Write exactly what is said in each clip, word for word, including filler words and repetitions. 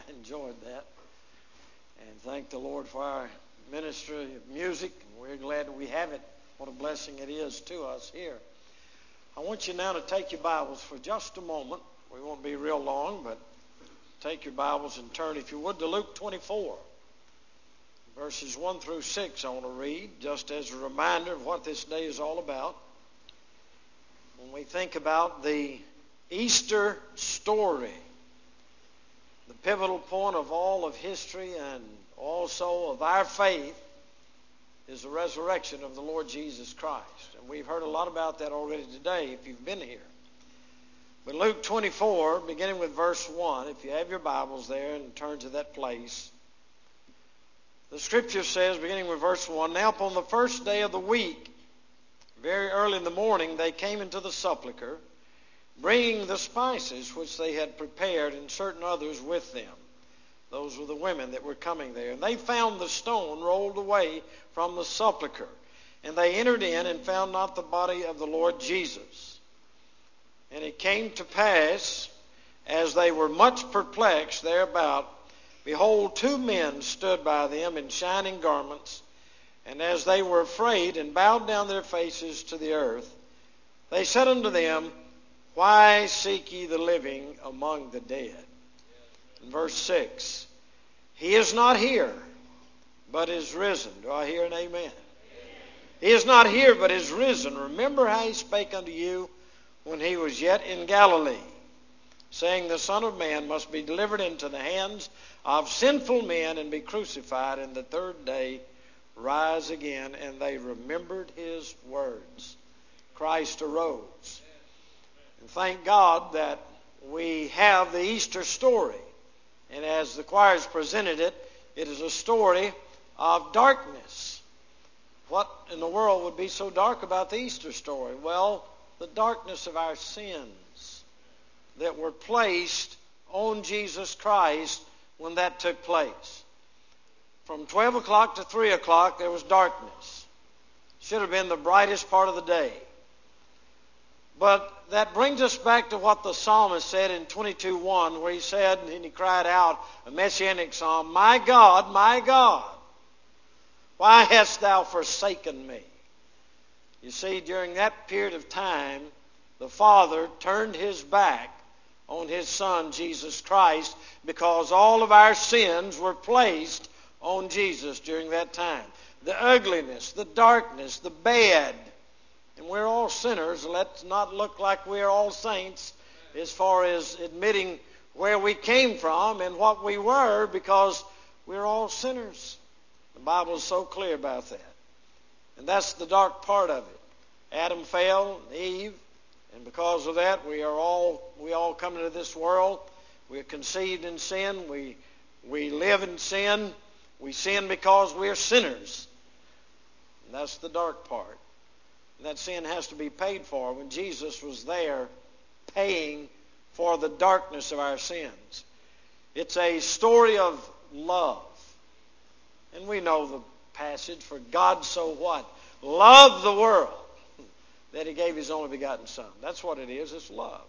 I enjoyed that. And thank the Lord for our ministry of music. We're glad that we have it. What a blessing it is to us here. I want you now to take your Bibles for just a moment. We won't be real long, but take your Bibles and turn, if you would, to Luke twenty-four. Verses one through six I want to read, just as a reminder of what this day is all about. When we think about the Easter story, the pivotal point of all of history and also of our faith is the resurrection of the Lord Jesus Christ. And we've heard a lot about that already today if you've been here. But Luke twenty-four, beginning with verse one, if you have your Bibles there and turn to that place, the Scripture says, beginning with verse one, "Now upon the first day of the week, very early in the morning, they came into the sepulchre, bringing the spices which they had prepared, and certain others with them." Those were the women that were coming there. "And they found the stone rolled away from the sepulchre. And they entered in and found not the body of the Lord Jesus. And it came to pass, as they were much perplexed thereabout, behold, two men stood by them in shining garments. And as they were afraid and bowed down their faces to the earth, they said unto them, Why seek ye the living among the dead?" In verse six, "He is not here, but is risen." Do I hear an amen? Amen. "He is not here, but is risen. Remember how he spake unto you when he was yet in Galilee, saying, The Son of Man must be delivered into the hands of sinful men and be crucified, and the third day rise again. And they remembered his words." Christ arose. And thank God that we have the Easter story. And as the choirs presented it, it is a story of darkness. What in the world would be so dark about the Easter story? Well, the darkness of our sins that were placed on Jesus Christ when that took place. From twelve o'clock to three o'clock, there was darkness. Should have been the brightest part of the day. But that brings us back to what the psalmist said in twenty-two one, where he said, and he cried out, a messianic psalm, "My God, my God, why hast thou forsaken me?" You see, during that period of time, the Father turned his back on his Son, Jesus Christ, because all of our sins were placed on Jesus during that time. The ugliness, the darkness, the bad. And we're all sinners. Let's not look like we're all saints as far as admitting where we came from and what we were, because we're all sinners. The Bible is so clear about that. And that's the dark part of it. Adam fell, and Eve, and because of that, we are all we all come into this world. We're conceived in sin. We we live in sin. We sin because we're sinners. And that's the dark part. And that sin has to be paid for. When Jesus was there paying for the darkness of our sins. It's a story of love. And we know the passage, for God so what? Loved the world that he gave his only begotten Son. That's what it is. It's love.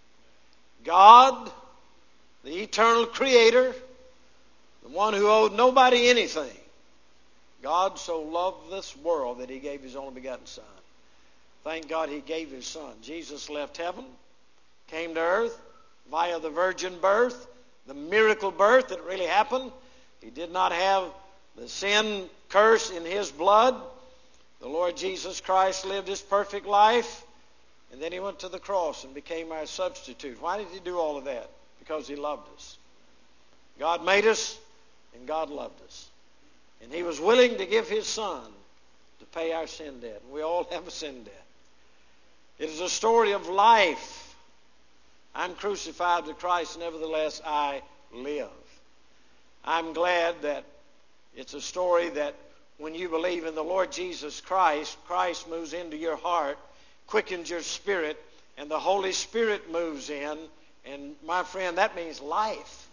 God, the eternal creator, the one who owed nobody anything. God so loved this world that he gave his only begotten Son. Thank God he gave his Son. Jesus left heaven, came to earth via the virgin birth, the miracle birth that really happened. He did not have the sin curse in his blood. The Lord Jesus Christ lived his perfect life, and then he went to the cross and became our substitute. Why did he do all of that? Because he loved us. God made us, and God loved us. And he was willing to give his Son to pay our sin debt. We all have a sin debt. It is a story of life. I'm crucified to Christ, nevertheless I live. I'm glad that it's a story that when you believe in the Lord Jesus Christ, Christ moves into your heart, quickens your spirit, and the Holy Spirit moves in. And my friend, that means life.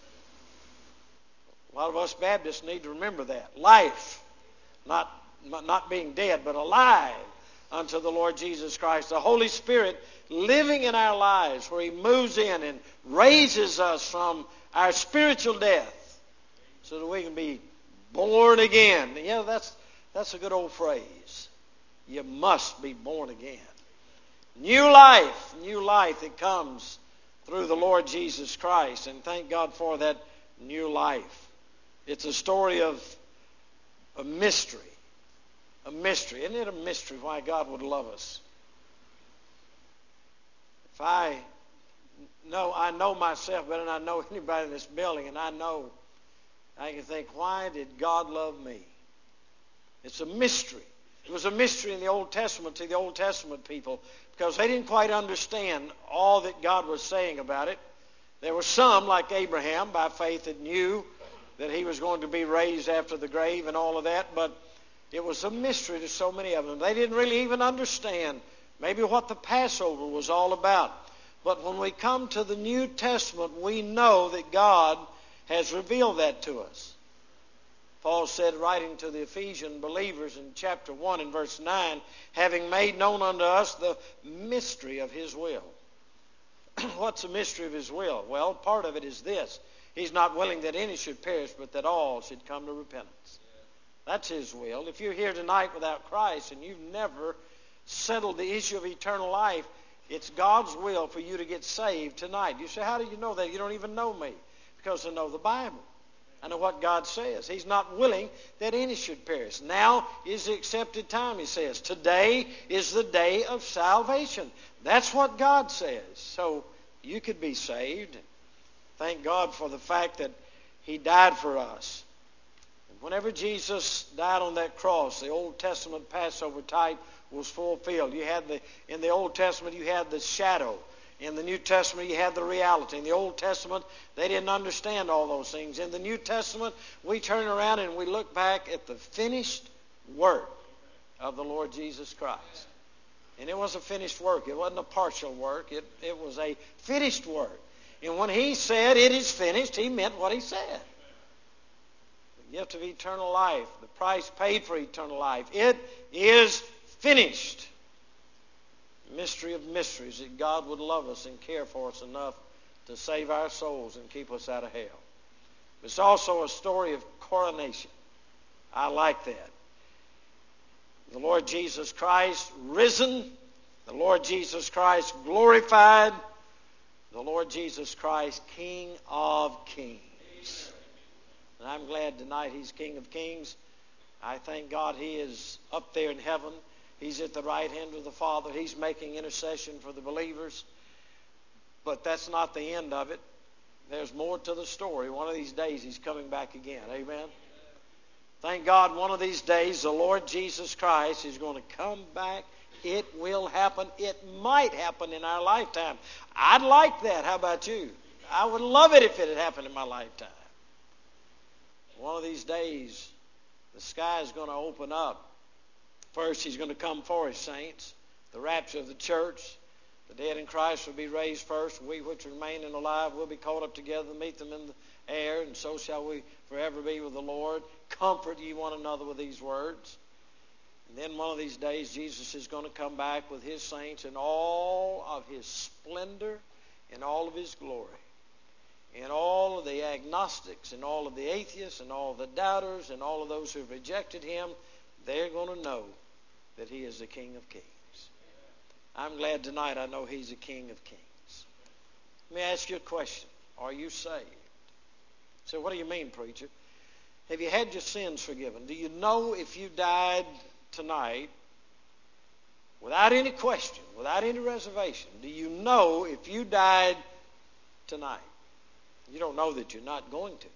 A lot of us Baptists need to remember that. Life. Not, not being dead, but alive unto the Lord Jesus Christ. The Holy Spirit living in our lives, where he moves in and raises us from our spiritual death so that we can be born again. Yeah, that's, that's a good old phrase. You must be born again. New life, new life that comes through the Lord Jesus Christ. And thank God for that new life. It's a story of a mystery. A mystery. Isn't it a mystery why God would love us? If I know, I know myself better than I know anybody in this building, and I know, I can think, why did God love me? It's a mystery. It was a mystery in the Old Testament to the Old Testament people because they didn't quite understand all that God was saying about it. There were some, like Abraham, by faith that knew that he was going to be raised after the grave and all of that, but it was a mystery to so many of them. They didn't really even understand maybe what the Passover was all about. But when we come to the New Testament, we know that God has revealed that to us. Paul said, writing to the Ephesian believers in chapter one and verse nine, having made known unto us the mystery of his will. What's the mystery of his will? Well, part of it is this. He's not willing that any should perish, but that all should come to repentance. That's his will. If you're here tonight without Christ and you've never settled the issue of eternal life, it's God's will for you to get saved tonight. You say, how do you know that? You don't even know me. Because I know the Bible. I know what God says. He's not willing that any should perish. Now is the accepted time, he says. Today is the day of salvation. That's what God says. So you could be saved. Thank God for the fact that he died for us. And whenever Jesus died on that cross, the Old Testament Passover type was fulfilled. You had the in the Old Testament you had the shadow. In the New Testament, you had the reality. In the Old Testament, they didn't understand all those things. In the New Testament, we turn around and we look back at the finished work of the Lord Jesus Christ. And it was a finished work. It wasn't a partial work. It, it was a finished work. And when he said, it is finished, he meant what he said. The gift of eternal life, the price paid for eternal life. It is finished. Mystery of mysteries, that God would love us and care for us enough to save our souls and keep us out of hell. It's also a story of coronation. I like that. The Lord Jesus Christ risen, the Lord Jesus Christ glorified, the Lord Jesus Christ King of Kings. And I'm glad tonight he's King of Kings. I thank God he is up there in heaven. He's at the right hand of the Father. He's making intercession for the believers. But that's not the end of it. There's more to the story. One of these days he's coming back again. Amen? Thank God one of these days the Lord Jesus Christ is going to come back. It will happen. It might happen in our lifetime. I'd like that. How about you? I would love it if it had happened in my lifetime. One of these days the sky is going to open up. First, he's going to come for his saints, the rapture of the church. The dead in Christ will be raised first. We which remain and alive will be caught up together to meet them in the air, and so shall we forever be with the Lord. Comfort ye one another with these words. And then one of these days, Jesus is going to come back with his saints in all of his splendor, in all of his glory. And all of the agnostics, and all of the atheists, and all of the doubters, and all of those who have rejected him, they're going to know that he is the King of Kings. I'm glad tonight I know he's the King of Kings. Let me ask you a question. Are you saved? So what do you mean, preacher? Have you had your sins forgiven? Do you know if you died tonight, without any question, without any reservation, do you know if you died tonight? You don't know that you're not going to.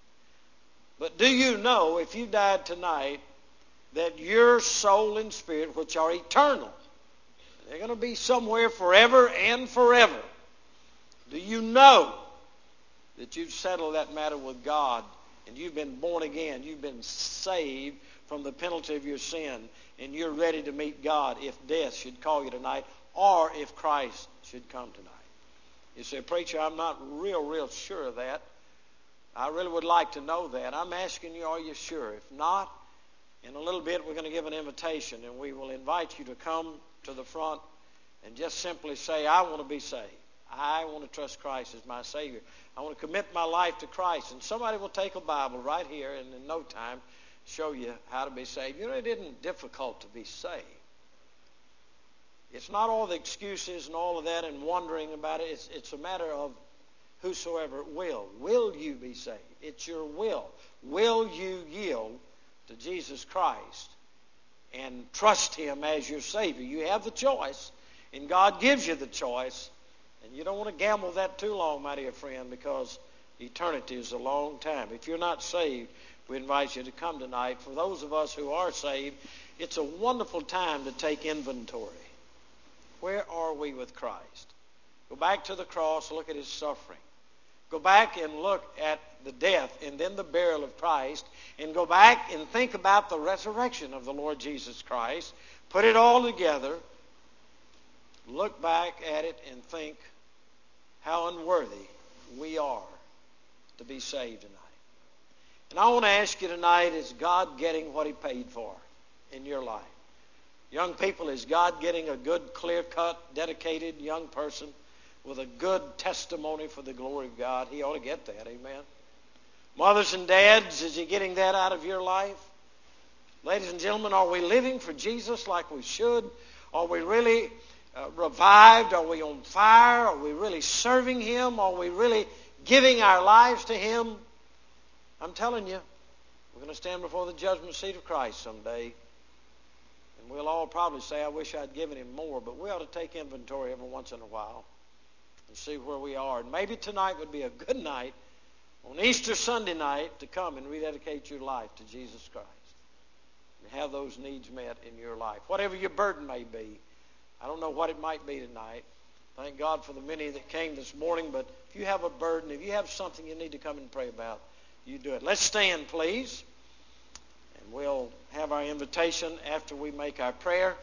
But do you know if you died tonight that your soul and spirit, which are eternal, they're going to be somewhere forever and forever. Do you know that you've settled that matter with God and you've been born again, you've been saved from the penalty of your sin, and you're ready to meet God if death should call you tonight or if Christ should come tonight? You say, preacher, I'm not real, real sure of that. I really would like to know that. I'm asking you, are you sure? If not, in a little bit, we're going to give an invitation, and we will invite you to come to the front and just simply say, I want to be saved. I want to trust Christ as my Savior. I want to commit my life to Christ. And somebody will take a Bible right here and in no time show you how to be saved. You know, it isn't difficult to be saved. It's not all the excuses and all of that and wondering about it. It's, it's a matter of whosoever will. Will you be saved? It's your will. Will you yield to Jesus Christ and trust Him as your Savior? You have the choice, and God gives you the choice. And you don't want to gamble that too long, my dear friend, because eternity is a long time. If you're not saved, we invite you to come tonight. For those of us who are saved, it's a wonderful time to take inventory. Where are we with Christ? Go back to the cross, look at His suffering. Go back and look at the death and then the burial of Christ, and go back and think about the resurrection of the Lord Jesus Christ. Put it all together. Look back at it and think how unworthy we are to be saved tonight. And I want to ask you tonight, is God getting what He paid for in your life? Young people, is God getting a good, clear-cut, dedicated young person with a good testimony for the glory of God? He ought to get that, amen. Mothers and dads, is He getting that out of your life? Ladies and gentlemen, are we living for Jesus like we should? Are we really uh, revived? Are we on fire? Are we really serving Him? Are we really giving our lives to Him? I'm telling you, we're going to stand before the judgment seat of Christ someday. And we'll all probably say, I wish I'd given Him more. But we ought to take inventory every once in a while and see where we are. And maybe tonight would be a good night on Easter Sunday night to come and rededicate your life to Jesus Christ and have those needs met in your life. Whatever your burden may be. I don't know what it might be tonight. Thank God for the many that came this morning. But if you have a burden, if you have something you need to come and pray about, you do it. Let's stand, please. And we'll have our invitation after we make our prayer.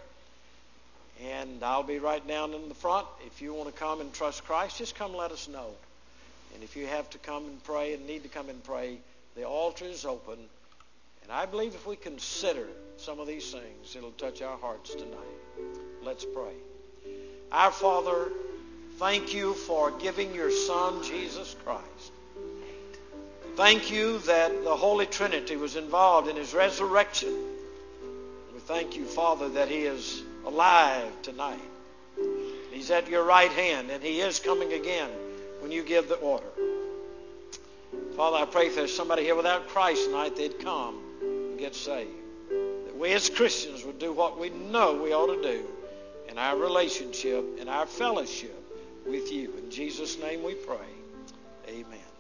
And I'll be right down in the front. If you want to come and trust Christ, just come let us know. And if you have to come and pray and need to come and pray, the altar is open. And I believe if we consider some of these things, it'll touch our hearts tonight. Let's pray. Our Father, thank you for giving your Son, Jesus Christ. Thank you that the Holy Trinity was involved in His resurrection. We thank you, Father, that He is alive tonight. He's at your right hand, and He is coming again when you give the order. Father, I pray if there's somebody here without Christ tonight, they'd come and get saved. That we as Christians would do what we know we ought to do in our relationship, in our fellowship with you. In Jesus' name we pray. Amen.